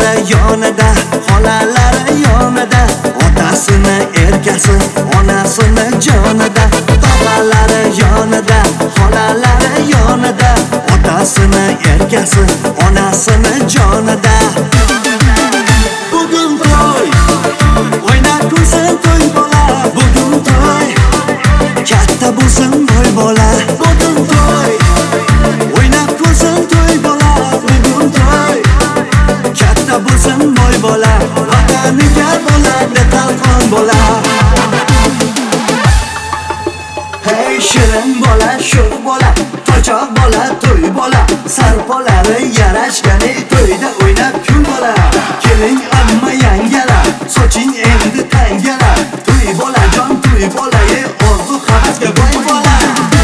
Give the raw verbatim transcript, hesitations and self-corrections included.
yonida, xolalari yonida, otasini erkasi, onasini jonida. Tog'alari yonida, xolalari yonida, otasini erkasi, onasini jonida. Bugun to'y, o'ynab kulsin to'y bola. Bugun to'y, katta bo'lsin boy bola. Bugun to'y, o'ynab kulsin to'y bola. Bugun to'y, katta bo'lsin boy bola. Vataniga bo'ladi talqon bola. Hey shirin bola, sho'x bola, to'choq bola, to'y bola. Sarpolari yarashgani to'yda o'ynab kul bola. Keling amma yangala, soching endi tangala. To'y bola jon, to'y bola, ye orzu havasga boy bola.